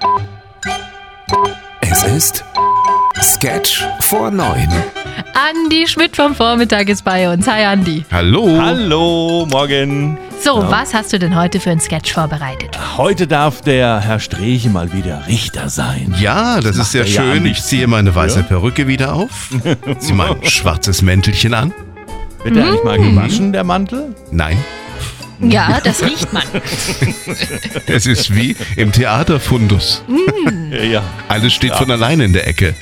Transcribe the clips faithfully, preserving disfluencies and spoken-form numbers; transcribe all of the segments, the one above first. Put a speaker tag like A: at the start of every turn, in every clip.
A: Es ist Sketch vor neun.
B: Andi Schmidt vom Vormittag ist bei uns. Hi Andi.
C: Hallo.
D: Hallo, morgen.
B: So, ja. Was hast du denn heute für einen Sketch vorbereitet?
D: Heute darf der Herr Streeche mal wieder Richter sein.
C: Ja, das, das ist sehr schön. Ja, ich ziehe meine weiße ja. Perücke wieder auf. Ziehe mein schwarzes Mäntelchen an.
D: Wird der mmh. eigentlich mal gewaschen, der Mantel?
C: Nein.
B: Ja, das riecht man.
C: Es ist wie im Theaterfundus.
B: Mm.
D: Ja.
C: Alles steht ja. von alleine in der Ecke.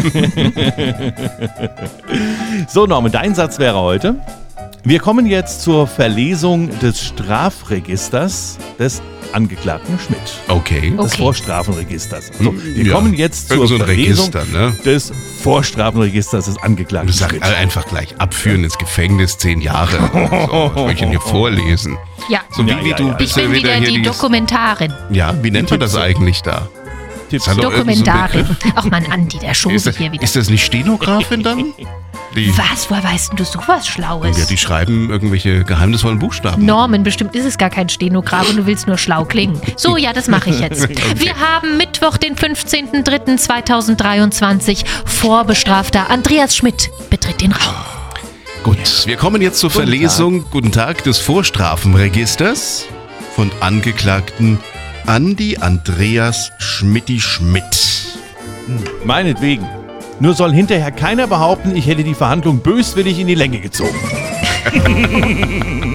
D: So, Norman, dein Satz wäre heute: Wir kommen jetzt zur Verlesung des Strafregisters des Angeklagten Schmidt.
C: Okay.
D: Des
B: okay.
D: Vorstrafenregisters. Also, wir
C: ja.
D: kommen jetzt zur
C: so ein
D: Verlesung
C: Register, ne?
D: des Vorstrafenregisters des Angeklagten
C: Schmidt.
D: Schmidt.
C: Einfach gleich abführen ins Gefängnis, zehn Jahre. So, was soll ich denn hier vorlesen?
B: Ja.
C: So wie,
D: ja,
C: wie
D: ja,
C: du
D: ja.
C: bist
B: Ich bin
C: ja
B: wieder die
C: dieses,
B: Dokumentarin.
C: Ja, wie nennt man das eigentlich da?
B: Dokumentarin. Ach man, Andi, der Schose
C: ist das,
B: hier wieder.
C: Ist das nicht Stenografin dann? Die,
B: Was? Woher weißt denn du sowas Schlaues?
C: Ja, die schreiben irgendwelche geheimnisvollen Buchstaben.
B: Norman, bestimmt ist es gar kein Stenograf und du willst nur schlau klingen. So, ja, das mache ich jetzt.
C: Okay.
B: Wir haben Mittwoch, den fünfzehnten dritten zweitausenddreiundzwanzig. Vorbestrafter Andreas Schmidt betritt den Raum.
C: Gut, wir kommen jetzt zur
D: Guten
C: Verlesung, Tag. guten Tag, des Vorstrafenregisters von Angeklagten Andi Andreas Schmidti Schmidt.
D: Meinetwegen. Nur soll hinterher keiner behaupten, ich hätte die Verhandlung böswillig in die Länge gezogen.